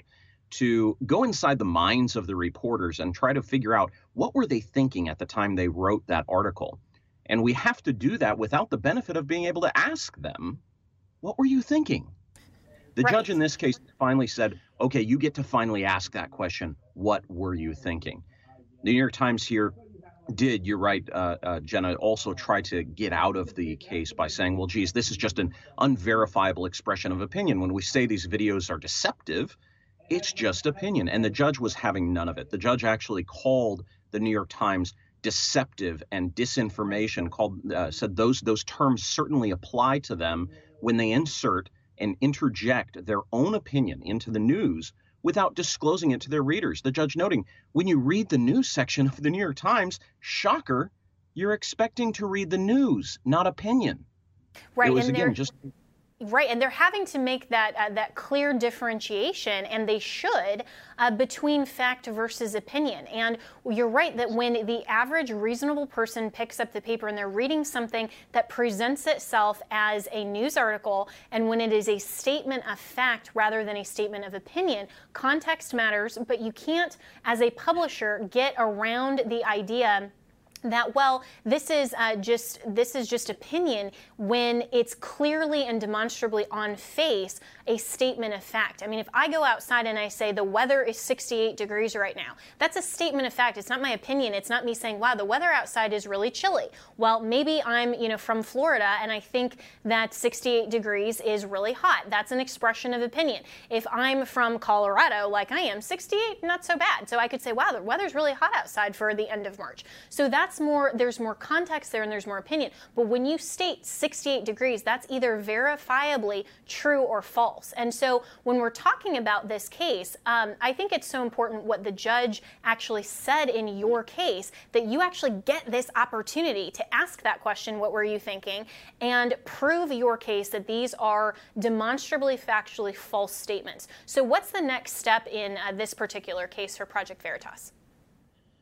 to go inside the minds of the reporters and try to figure out what were they thinking at the time they wrote that article. And we have to do that without the benefit of being able to ask them, what were you thinking? The right. judge in this case finally said, okay, you get to finally ask that question. What were you thinking? The New York Times here did, you're right, uh, uh, Jenna, also try to get out of the case by saying, well, geez, this is just an unverifiable expression of opinion. When we say these videos are deceptive, it's just opinion. And the judge was having none of it. The judge actually called the New York Times deceptive and disinformation, called uh, said those those terms certainly apply to them when they insert and interject their own opinion into the news without disclosing it to their readers. The judge noting, when you read the news section of the New York Times, shocker, you're expecting to read the news, not opinion.
Right,
it was,
and
again, just...
Right, and they're having to make that uh, that clear differentiation, and they should, uh, between fact versus opinion. And you're right that when the average reasonable person picks up the paper and they're reading something that presents itself as a news article, and when it is a statement of fact rather than a statement of opinion, context matters, but you can't, as a publisher, get around the idea that, well, this is uh, just this is just opinion when it's clearly and demonstrably on face a statement of fact. I mean, if I go outside and I say the weather is sixty-eight degrees right now, that's a statement of fact. It's not my opinion. It's not me saying, wow, the weather outside is really chilly. Well, maybe I'm, you know, from Florida and I think that sixty-eight degrees is really hot. That's an expression of opinion. If I'm from Colorado, like I am, sixty-eight, not so bad. So I could say, wow, the weather's really hot outside for the end of March. So that's more, there's more context there and there's more opinion. But when you state sixty-eight degrees, that's either verifiably true or false. And so when we're talking about this case, um, I think it's so important what the judge actually said in your case, that you actually get this opportunity to ask that question, what were you thinking, and prove your case that these are demonstrably factually false statements. So what's the next step in uh, this particular case for Project Veritas?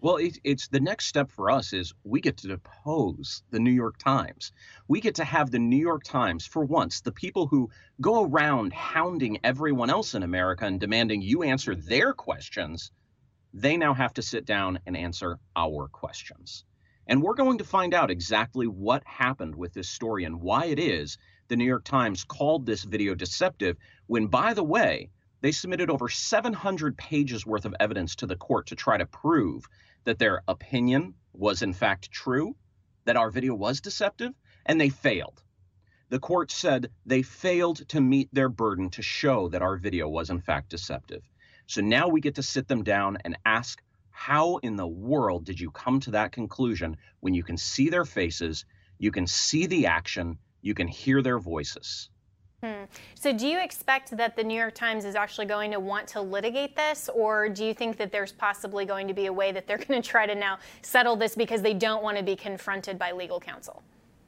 Well, it, it's the next step for us is we get to depose the New York Times. We get to have the New York Times, for once, the people who go around hounding everyone else in America and demanding you answer their questions, they now have to sit down and answer our questions. And we're going to find out exactly what happened with this story and why it is the New York Times called this video deceptive when, by the way, they submitted over seven hundred pages worth of evidence to the court to try to prove that their opinion was in fact true, that our video was deceptive, and they failed. The court said they failed to meet their burden to show that our video was in fact deceptive. So now we get to sit them down and ask, how in the world did you come to that conclusion when you can see their faces, you can see the action, you can hear their voices?
Hmm. So do you expect that the New York Times is actually going to want to litigate this, or do you think that there's possibly going to be a way that they're going to try to now settle this because they don't want to be confronted by legal counsel?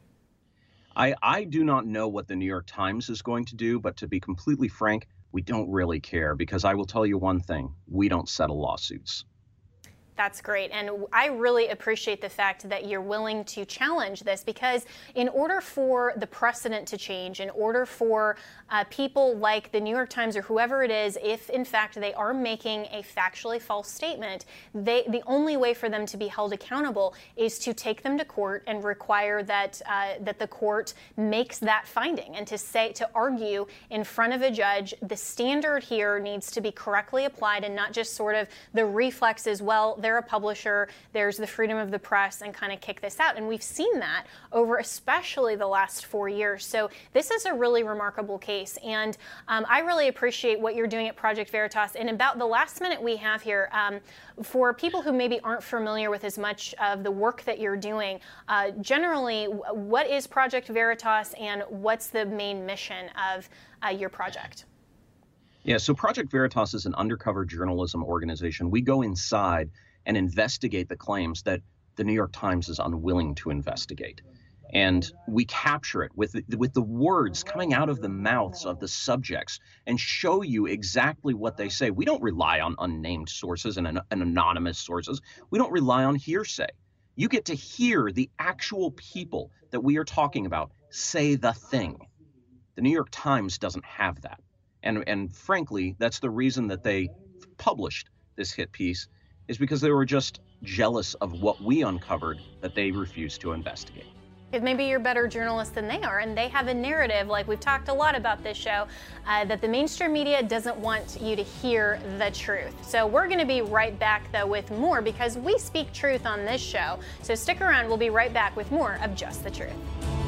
I, I do not know what the New York Times is going to do, but to be completely frank, we don't really care, because I will tell you one thing, we don't settle lawsuits.
That's great. And I really appreciate the fact that you're willing to challenge this, because in order for the precedent to change, in order for uh, people like the New York Times or whoever it is, if in fact they are making a factually false statement, they, the only way for them to be held accountable is to take them to court and require that uh, that the court makes that finding, and to say, to argue in front of a judge, the standard here needs to be correctly applied and not just sort of the reflex as well. They're a publisher, there's the freedom of the press, and kind of kick this out. And we've seen that over especially the last four years. So this is a really remarkable case. And um, I really appreciate what you're doing at Project Veritas. And about the last minute we have here, um, for people who maybe aren't familiar with as much of the work that you're doing, uh, generally, what is Project Veritas and what's the main mission of uh, your project?
Yeah, so Project Veritas is an undercover journalism organization. We go inside and investigate the claims that the New York Times is unwilling to investigate. And we capture it with the, with the words coming out of the mouths of the subjects and show you exactly what they say. We don't rely on unnamed sources and, an, and anonymous sources. We don't rely on hearsay. You get to hear the actual people that we are talking about say the thing. The New York Times doesn't have that. And, and frankly, that's the reason that they published this hit piece, is because they were just jealous of what we uncovered that they refused to investigate.
Because maybe you're better journalists than they are, and they have a narrative, like we've talked a lot about this show, uh, that the mainstream media doesn't want you to hear the truth. So we're going to be right back, though, with more, because we speak truth on this show. So stick around. We'll be right back with more of Just the Truth.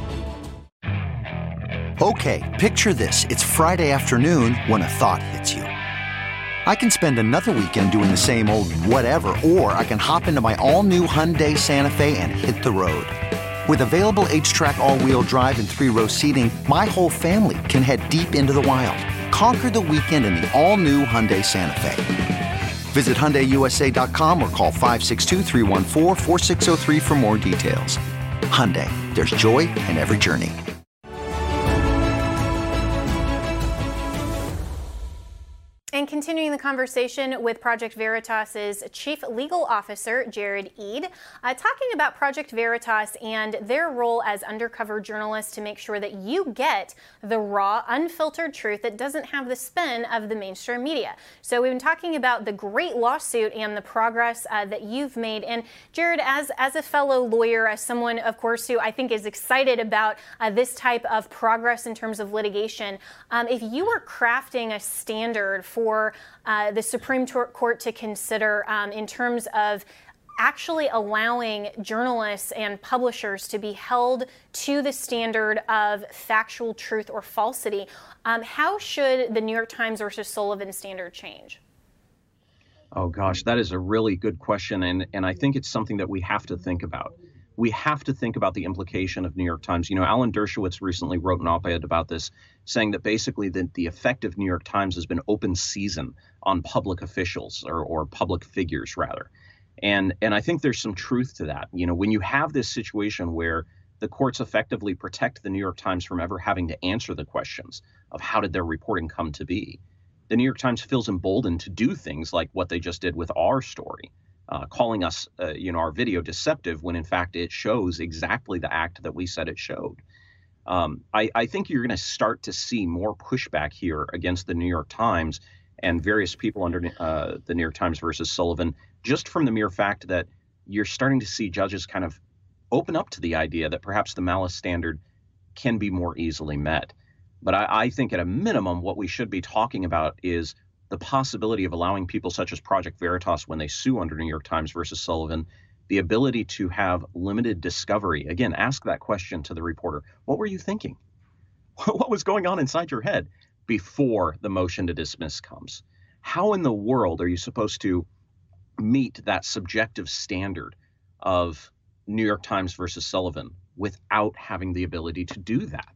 Okay, picture this. It's Friday afternoon when a thought hits you. I can spend another weekend doing the same old whatever, or I can hop into my all-new Hyundai Santa Fe and hit the road. With available H-Track all-wheel drive and three-row seating, my whole family can head deep into the wild. Conquer the weekend in the all-new Hyundai Santa Fe. Visit Hyundai U S A dot com or call five six two, three one four, four six zero three for more details. Hyundai, there's joy in every journey.
And continuing the conversation with Project Veritas's Chief Legal Officer, Jared Eid, uh, talking about Project Veritas and their role as undercover journalists to make sure that you get the raw, unfiltered truth that doesn't have the spin of the mainstream media. So we've been talking about the great lawsuit and the progress uh, that you've made. And Jared, as, as a fellow lawyer, as someone, of course, who I think is excited about uh, this type of progress in terms of litigation, um, if you were crafting a standard for for uh, the Supreme Court to consider um, in terms of actually allowing journalists and publishers to be held to the standard of factual truth or falsity, um, how should the New York Times versus Sullivan standard change?
Oh, gosh, that is a really good question. And, and I think it's something that we have to think about. We have to think about the implication of New York Times. You know, Alan Dershowitz recently wrote an op-ed about this, saying that basically the, the effect of New York Times has been open season on public officials or, or public figures, rather. And, and I think there's some truth to that. You know, when you have this situation where the courts effectively protect the New York Times from ever having to answer the questions of how did their reporting come to be, the New York Times feels emboldened to do things like what they just did with our story. uh, calling us, uh, you know, our video deceptive when in fact it shows exactly the act that we said it showed. Um, I, I think you're going to start to see more pushback here against the New York Times and various people under uh, the New York Times versus Sullivan, just from the mere fact that you're starting to see judges kind of open up to the idea that perhaps the malice standard can be more easily met. But I, I think at a minimum, what we should be talking about is the possibility of allowing people such as Project Veritas, when they sue under New York Times versus Sullivan, the ability to have limited discovery. Again, ask that question to the reporter. What were you thinking? What was going on inside your head before the motion to dismiss comes? How in the world are you supposed to meet that subjective standard of New York Times versus Sullivan without having the ability to do that?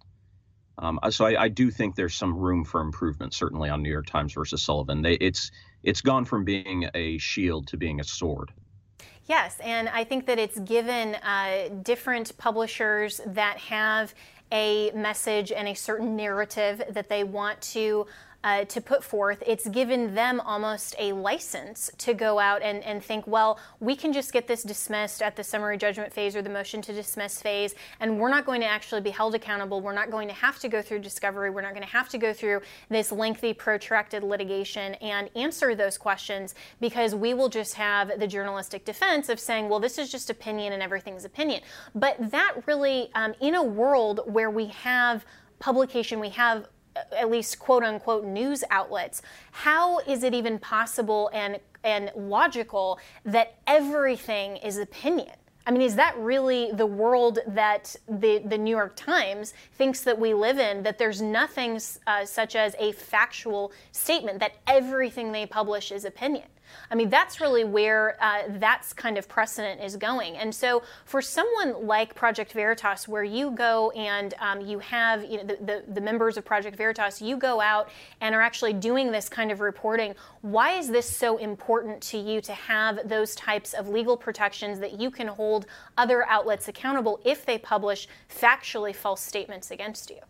Um, so I, I do think there's some room for improvement, certainly on New York Times versus Sullivan. They, it's it's gone from being a shield to being a sword.
Yes, and I think that it's given uh, different publishers that have a message and a certain narrative that they want to uh, to put forth. It's given them almost a license to go out and, and think, well, we can just get this dismissed at the summary judgment phase or the motion to dismiss phase, and we're not going to actually be held accountable. We're not going to have to go through discovery. We're not going to have to go through this lengthy, protracted litigation and answer those questions, because we will just have the journalistic defense of saying, well, this is just opinion and everything's opinion. But that really, um, in a world where we have publication, we have at least quote unquote news outlets, how is it even possible and and logical that everything is opinion? I mean, is that really the world that the, the New York Times thinks that we live in, that there's nothing uh, such as a factual statement, that everything they publish is opinion? I mean, that's really where uh, that's kind of precedent is going. And so for someone like Project Veritas, where you go and um, you have, you know, the, the, the members of Project Veritas, you go out and are actually doing this kind of reporting, why is this so important to you to have those types of legal protections that you can hold other outlets accountable if they publish factually false statements against you?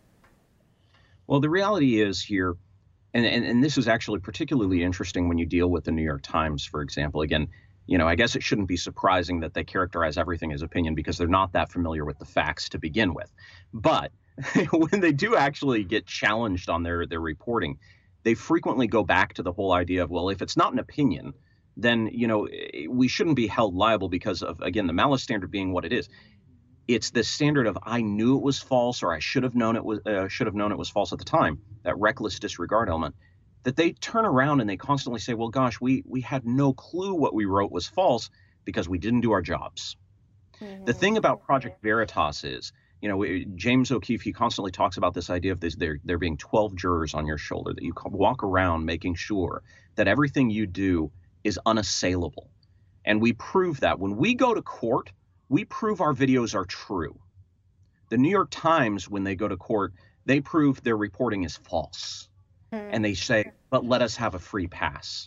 Well, the reality is here, And, and and this is actually particularly interesting when you deal with the New York Times, for example. Again, you know, I guess it shouldn't be surprising that they characterize everything as opinion because they're not that familiar with the facts to begin with. But when they do actually get challenged on their, their reporting, they frequently go back to the whole idea of, well, if it's not an opinion, then, you know, we shouldn't be held liable because of, again, the malice standard being what it is. It's this standard of I knew it was false, or I should have known it was uh, should have known it was false at the time, that reckless disregard element, that they turn around and they constantly say, well, gosh, we we had no clue what we wrote was false because we didn't do our jobs. Mm-hmm. The thing about Project Veritas is, you know, James O'Keefe, he constantly talks about this idea of this, there, there being twelve jurors on your shoulder, that you walk around making sure that everything you do is unassailable. And we prove that. When we go to court, we prove our videos are true. The New York Times, when they go to court, they prove their reporting is false. Mm. And they say, but let us have a free pass.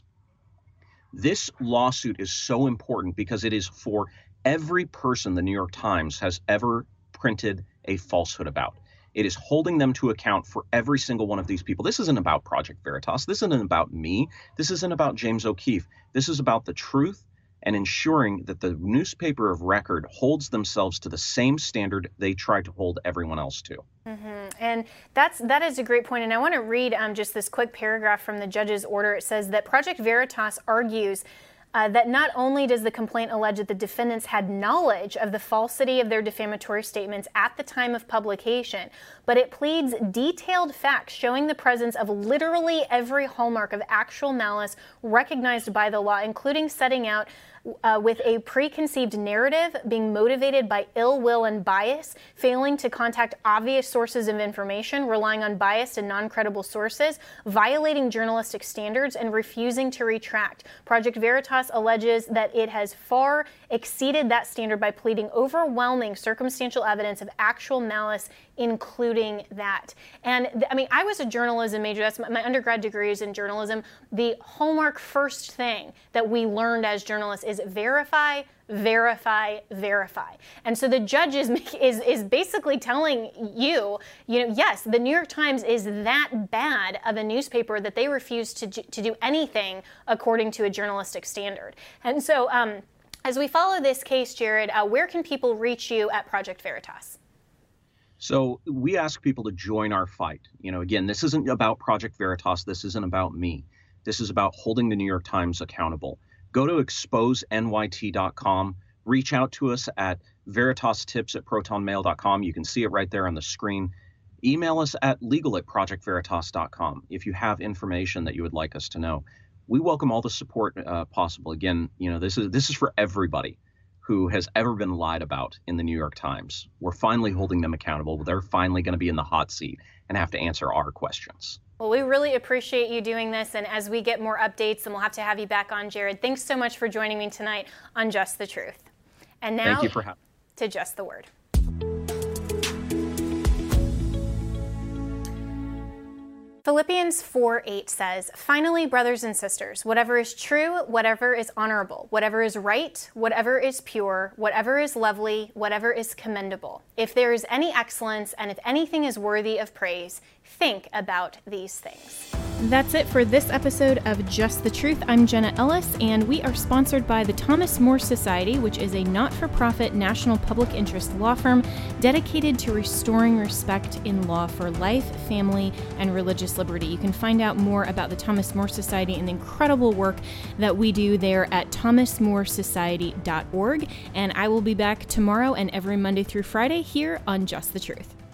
This lawsuit is so important because it is for every person the New York Times has ever printed a falsehood about. It is holding them to account for every single one of these people. This isn't about Project Veritas. This isn't about me. This isn't about James O'Keefe. This is about the truth and ensuring that the newspaper of record holds themselves to the same standard they try to hold everyone else to.
Mm-hmm. And that's that is a great point. And I want to read um, just this quick paragraph from the judge's order. It says that Project Veritas argues Uh, that not only does the complaint allege that the defendants had knowledge of the falsity of their defamatory statements at the time of publication, but it pleads detailed facts showing the presence of literally every hallmark of actual malice recognized by the law, including setting out uh, with a preconceived narrative, being motivated by ill will and bias, failing to contact obvious sources of information, relying on biased and non-credible sources, violating journalistic standards, and refusing to retract. Project Veritas alleges that it has far exceeded that standard by pleading overwhelming circumstantial evidence of actual malice including that. And th- I mean, I was a journalism major. That's my, my undergrad degree is in journalism. The hallmark first thing that we learned as journalists is verify, verify, verify. And so the judge is, is, is basically telling you, you know, yes, the New York Times is that bad of a newspaper that they refuse to, to do anything according to a journalistic standard. And so um, as we follow this case, Jared, uh, where can people reach you at Project Veritas?
So we ask people to join our fight. You know, again, this isn't about Project Veritas. This isn't about me. This is about holding the New York Times accountable. Go to expose N Y T dot com. Reach out to us at veritastips at protonmail dot com. You can see it right there on the screen. Email us at legal at project veritas dot com if you have information that you would like us to know. We welcome all the support uh, possible. Again, you know, this is this is for everybody who has ever been lied about in the New York Times. We're finally holding them accountable. They're finally going to be in the hot seat and have to answer our questions.
Well, we really appreciate you doing this, and as we get more updates, then we'll have to have you back on, Jared. Thanks so much for joining me tonight on Just the Truth. And now,
Thank you for having me.
To Just the Word. Philippians four eight says, "Finally, brothers and sisters, whatever is true, whatever is honorable, whatever is right, whatever is pure, whatever is lovely, whatever is commendable, if there is any excellence and if anything is worthy of praise, think about these things." That's it for this episode of Just the Truth. I'm Jenna Ellis, and we are sponsored by the Thomas More Society, which is a not-for-profit national public interest law firm dedicated to restoring respect in law for life, family, and religious liberty. You can find out more about the Thomas More Society and the incredible work that we do there at thomas more society dot org. And I will be back tomorrow and every Monday through Friday here on Just the Truth.